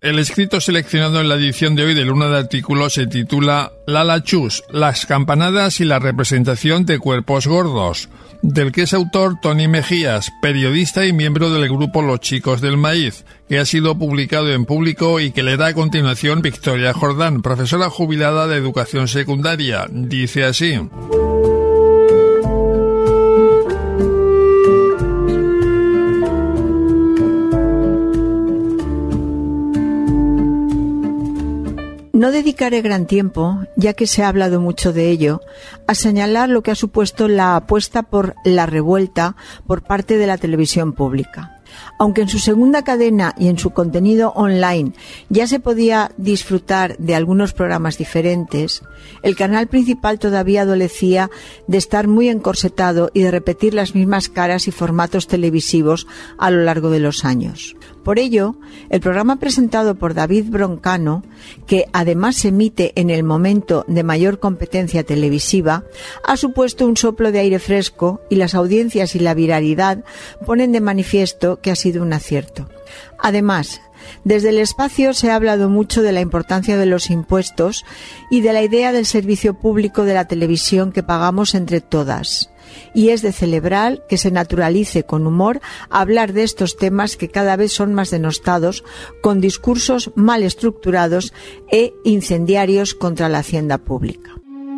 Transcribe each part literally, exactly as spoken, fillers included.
El escrito seleccionado en la edición de hoy de Luna de Artículos se titula Lala Chus, las campanadas y la representación de cuerpos gordos, del que es autor Tony Mejías, periodista y miembro del grupo Los Chicos del Maíz, que ha sido publicado en Público y que le da a continuación Victoria Jordán, profesora jubilada de educación secundaria. Dice así: No dedicaré gran tiempo, ya que se ha hablado mucho de ello, a señalar lo que ha supuesto la apuesta por la revuelta por parte de la televisión pública. Aunque en su segunda cadena y en su contenido online ya se podía disfrutar de algunos programas diferentes, el canal principal todavía adolecía de estar muy encorsetado y de repetir las mismas caras y formatos televisivos a lo largo de los años. Por ello, el programa presentado por David Broncano, que además se emite en el momento de mayor competencia televisiva, ha supuesto un soplo de aire fresco y las audiencias y la viralidad ponen de manifiesto que ha sido un acierto. Además, desde el espacio se ha hablado mucho de la importancia de los impuestos y de la idea del servicio público de la televisión que pagamos entre todas. Y es de celebrar que se naturalice con humor hablar de estos temas que cada vez son más denostados, con discursos mal estructurados e incendiarios contra la hacienda pública.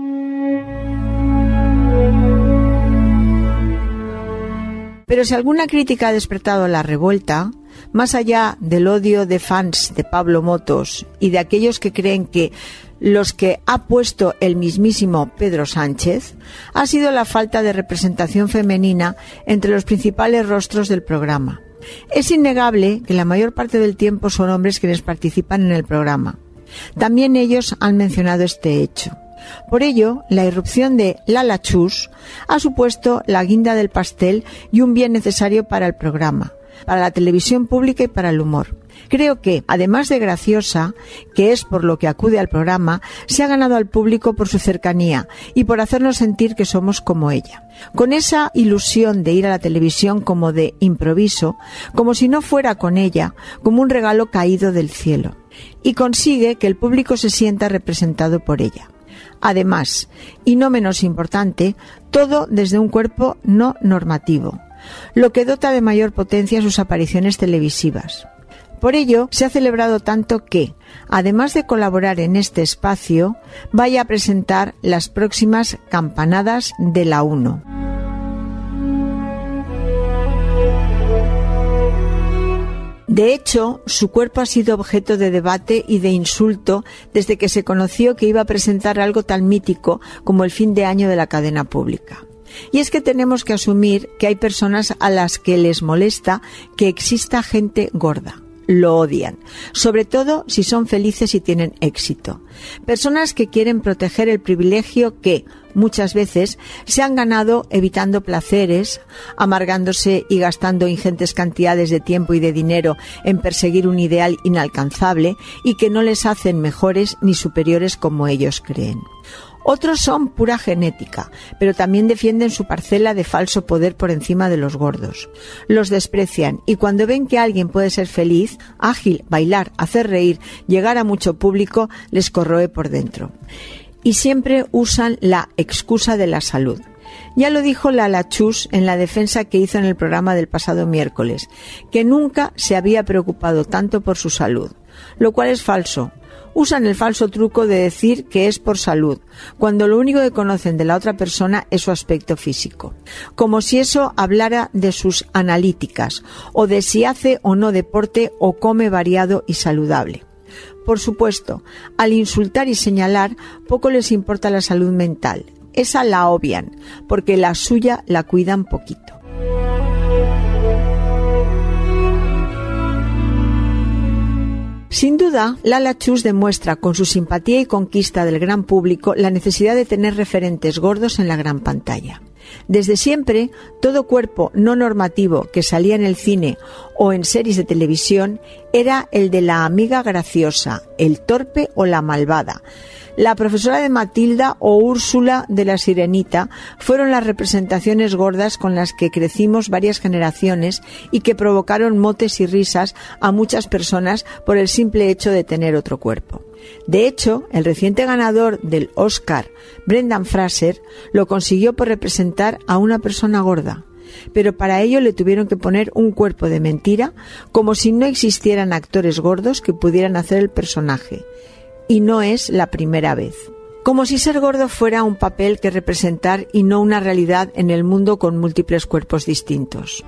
Pero si alguna crítica ha despertado la revuelta, más allá del odio de fans de Pablo Motos y de aquellos que creen que los que ha puesto el mismísimo Pedro Sánchez, ha sido la falta de representación femenina entre los principales rostros del programa. Es innegable que la mayor parte del tiempo son hombres quienes participan en el programa. También ellos han mencionado este hecho. Por ello, la irrupción de Lala Chus ha supuesto la guinda del pastel y un bien necesario para el programa, para la televisión pública y para el humor. Creo que, además de graciosa, que es por lo que acude al programa, se ha ganado al público por su cercanía y por hacernos sentir que somos como ella. Con esa ilusión de ir a la televisión como de improviso, como si no fuera con ella, como un regalo caído del cielo. Y consigue que el público se sienta representado por ella. Además, y no menos importante, todo desde un cuerpo no normativo, lo que dota de mayor potencia sus apariciones televisivas. Por ello, se ha celebrado tanto que, además de colaborar en este espacio, vaya a presentar las próximas campanadas de la uno. De hecho, su cuerpo ha sido objeto de debate y de insulto desde que se conoció que iba a presentar algo tan mítico como el fin de año de la cadena pública. Y es que tenemos que asumir que hay personas a las que les molesta que exista gente gorda. Lo odian, sobre todo si son felices y tienen éxito. Personas que quieren proteger el privilegio que, muchas veces, se han ganado evitando placeres, amargándose y gastando ingentes cantidades de tiempo y de dinero en perseguir un ideal inalcanzable y que no les hacen mejores ni superiores como ellos creen. Otros son pura genética, pero también defienden su parcela de falso poder por encima de los gordos. Los desprecian y cuando ven que alguien puede ser feliz, ágil, bailar, hacer reír, llegar a mucho público, les corroe por dentro. Y siempre usan la excusa de la salud. Ya lo dijo Lala Chus en la defensa que hizo en el programa del pasado miércoles, que nunca se había preocupado tanto por su salud, lo cual es falso. Usan el falso truco de decir que es por salud, cuando lo único que conocen de la otra persona es su aspecto físico. Como si eso hablara de sus analíticas, o de si hace o no deporte o come variado y saludable. Por supuesto, al insultar y señalar, poco les importa la salud mental. Esa la obvian, porque la suya la cuidan poquito. Sin duda, Lala Chus demuestra con su simpatía y conquista del gran público la necesidad de tener referentes gordos en la gran pantalla. Desde siempre, todo cuerpo no normativo que salía en el cine o en series de televisión era el de la amiga graciosa, el torpe o la malvada. La profesora de Matilda o Úrsula de la Sirenita fueron las representaciones gordas con las que crecimos varias generaciones y que provocaron motes y risas a muchas personas por el simple hecho de tener otro cuerpo. De hecho, el reciente ganador del Oscar, Brendan Fraser, lo consiguió por representar a una persona gorda. Pero para ello le tuvieron que poner un cuerpo de mentira, como si no existieran actores gordos que pudieran hacer el personaje. Y no es la primera vez. Como si ser gordo fuera un papel que representar y no una realidad en el mundo con múltiples cuerpos distintos.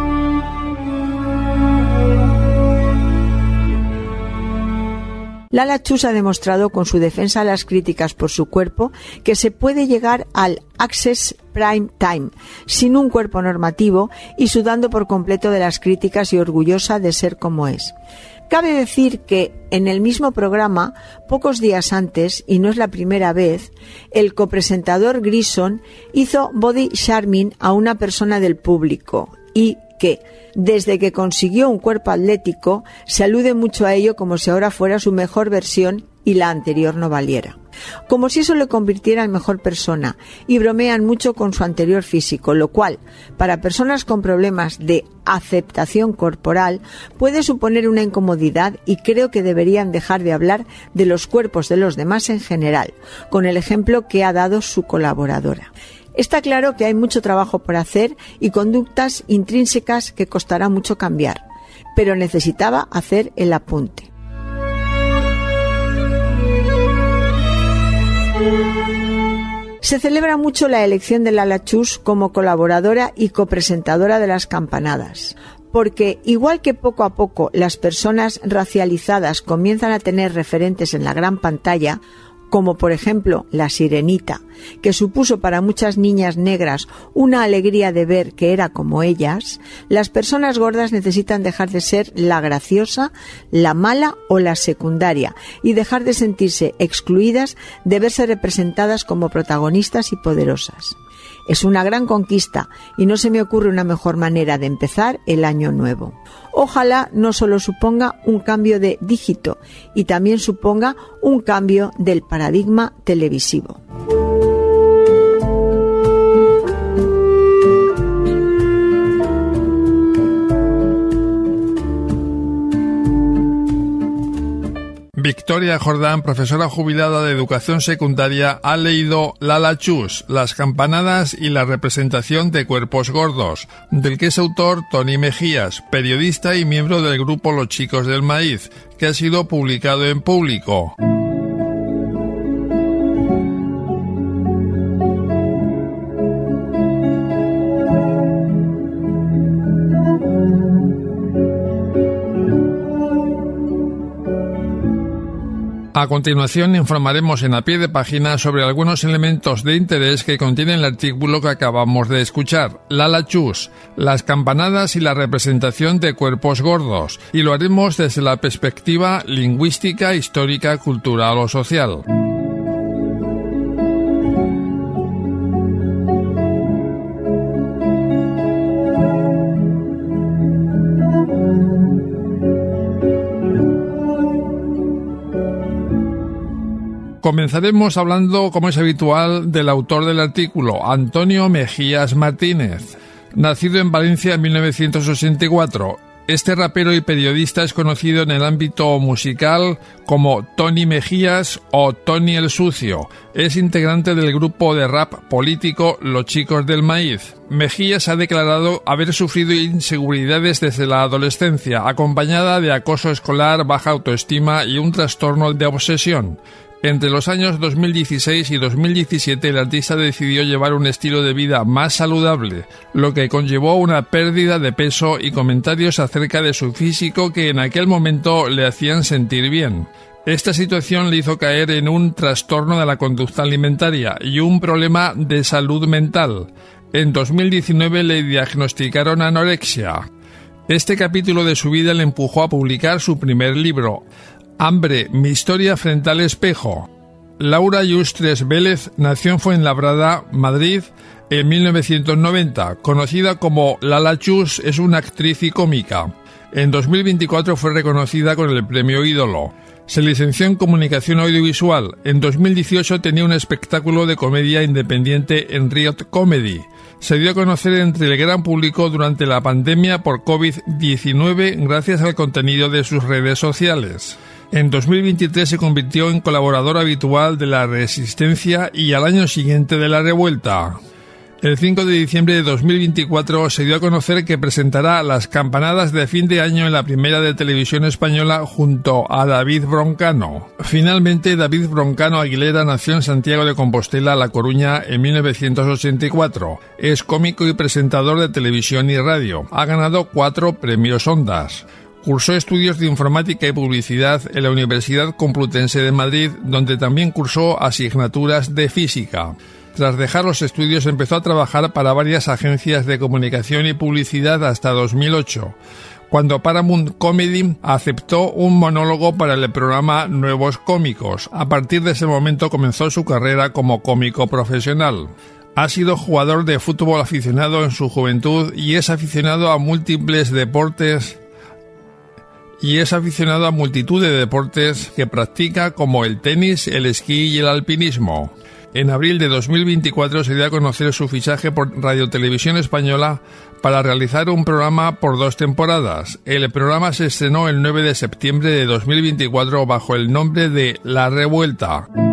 Lala Chus ha demostrado con su defensa a las críticas por su cuerpo que se puede llegar al Access Prime Time sin un cuerpo normativo y sudando por completo de las críticas y orgullosa de ser como es. Cabe decir que en el mismo programa, pocos días antes, y no es la primera vez, el copresentador Grison hizo body shaming a una persona del público y que, desde que consiguió un cuerpo atlético, se alude mucho a ello como si ahora fuera su mejor versión y la anterior no valiera. Como si eso le convirtiera en mejor persona, y bromean mucho con su anterior físico, lo cual, para personas con problemas de aceptación corporal, puede suponer una incomodidad y creo que deberían dejar de hablar de los cuerpos de los demás en general, con el ejemplo que ha dado su colaboradora. Está claro que hay mucho trabajo por hacer y conductas intrínsecas que costará mucho cambiar, pero necesitaba hacer el apunte. Se celebra mucho la elección de Lala Chus como colaboradora y copresentadora de las campanadas, porque igual que poco a poco las personas racializadas comienzan a tener referentes en la gran pantalla, como por ejemplo La Sirenita, que supuso para muchas niñas negras una alegría de ver que era como ellas, las personas gordas necesitan dejar de ser la graciosa, la mala o la secundaria y dejar de sentirse excluidas de verse representadas como protagonistas y poderosas. Es una gran conquista y no se me ocurre una mejor manera de empezar el año nuevo. Ojalá no solo suponga un cambio de dígito y también suponga un cambio del paradigma televisivo. Victoria Jordán, profesora jubilada de educación secundaria, ha leído Lala Chus, las campanadas y la representación de cuerpos gordos, del que es autor Tony Mejías, periodista y miembro del grupo Los Chicos del Maíz, que ha sido publicado en Público. A continuación informaremos en a pie de página sobre algunos elementos de interés que contiene el artículo que acabamos de escuchar, Lala Chus, las campanadas y la representación de cuerpos gordos, y lo haremos desde la perspectiva lingüística, histórica, cultural o social. Comenzaremos hablando, como es habitual, del autor del artículo, Antonio Mejías Martínez. Nacido en Valencia en mil novecientos ochenta y cuatro, este rapero y periodista es conocido en el ámbito musical como Tony Mejías o Tony el Sucio. Es integrante del grupo de rap político Los Chicos del Maíz. Mejías ha declarado haber sufrido inseguridades desde la adolescencia, acompañada de acoso escolar, baja autoestima y un trastorno de obsesión. Entre los años dos mil dieciséis y dos mil diecisiete el artista decidió llevar un estilo de vida más saludable, lo que conllevó una pérdida de peso y comentarios acerca de su físico que en aquel momento le hacían sentir bien. Esta situación le hizo caer en un trastorno de la conducta alimentaria y un problema de salud mental. En dos mil diecinueve le diagnosticaron anorexia. Este capítulo de su vida le empujó a publicar su primer libro, Hambre, mi historia frente al espejo. Laura Yustres Vélez nació en Fuenlabrada, Madrid, en mil novecientos noventa. Conocida como Lala Chus, es una actriz y cómica. En dos mil veinticuatro fue reconocida con el premio Ídolo. Se licenció en Comunicación Audiovisual. En dos mil dieciocho tenía un espectáculo de comedia independiente en Riot Comedy. Se dio a conocer entre el gran público durante la pandemia por COVID diecinueve gracias al contenido de sus redes sociales. En dos mil veintitrés se convirtió en colaborador habitual de La Resistencia y al año siguiente de La Revuelta. El cinco de diciembre de dos mil veinticuatro se dio a conocer que presentará Las campanadas de fin de año en la Primera de Televisión Española junto a David Broncano. Finalmente, David Broncano Aguilera nació en Santiago de Compostela, La Coruña, en mil novecientos ochenta y cuatro. Es cómico y presentador de televisión y radio. Ha ganado cuatro premios Ondas. Cursó estudios de informática y publicidad en la Universidad Complutense de Madrid, donde también cursó asignaturas de física. Tras dejar los estudios empezó a trabajar para varias agencias de comunicación y publicidad hasta dos mil ocho, cuando Paramount Comedy aceptó un monólogo para el programa Nuevos Cómicos. A partir de ese momento comenzó su carrera como cómico profesional. Ha sido jugador de fútbol aficionado en su juventud y es aficionado a múltiples deportes y es aficionado a multitud de deportes que practica, como el tenis, el esquí y el alpinismo. En abril de dos mil veinticuatro se dio a conocer su fichaje por Radiotelevisión Española para realizar un programa por dos temporadas. El programa se estrenó el nueve de septiembre de dos mil veinticuatro bajo el nombre de La Revuelta.